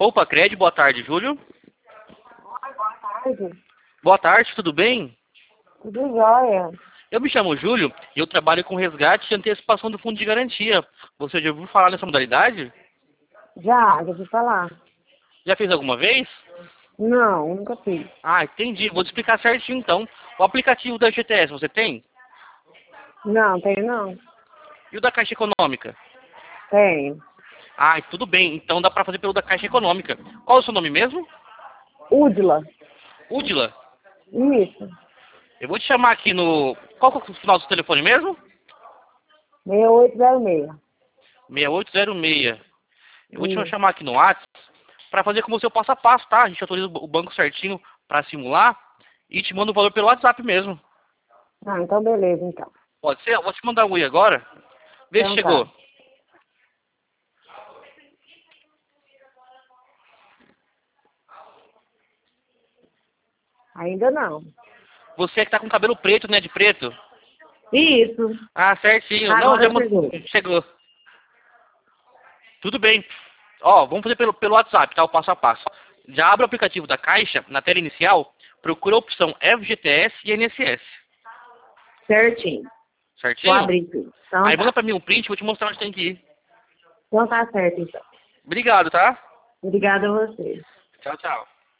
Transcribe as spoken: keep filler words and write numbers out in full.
Opa, Cred, boa tarde, Júlio. Boa tarde. Boa tarde, tudo bem? Tudo jóia. Eu me chamo Júlio e eu trabalho com resgate e antecipação do fundo de garantia. Você já ouviu falar nessa modalidade? Já, já ouvi falar. Já fez alguma vez? Não, nunca fiz. Ah, entendi. Vou te explicar certinho então. O aplicativo da G T S você tem? Não, tenho não. E o da Caixa Econômica? Tenho. Ah, tudo bem. Então dá pra fazer pelo da Caixa Econômica. Qual é o seu nome mesmo? Udila. Udila. Isso. Eu vou te chamar aqui no... Qual que é o final do seu telefone mesmo? seis oito zero seis. seis oito zero seis. Eu vou te Isso. chamar aqui no WhatsApp para fazer com você o passo a passo, tá? A gente autoriza o banco certinho para simular e te manda o valor pelo WhatsApp mesmo. Ah, então beleza, então. Pode ser? Eu vou te mandar o I agora. Vê se Então chegou. tá. Ainda não. Você é que tá com cabelo preto, né? De preto? Isso. Ah, certinho. Não, já Agora mand- chegou. chegou. Tudo bem. Ó, vamos fazer pelo, pelo WhatsApp, tá? O passo a passo. Já abre o aplicativo da Caixa, na tela inicial, procura a opção F G T S e I N S S. Certinho. Vou Certinho? abrir tudo. Então Aí tá. manda pra mim um print, vou te mostrar onde tem que ir. Então tá certo, então. Obrigado, tá? Obrigada a você. Tchau, tchau.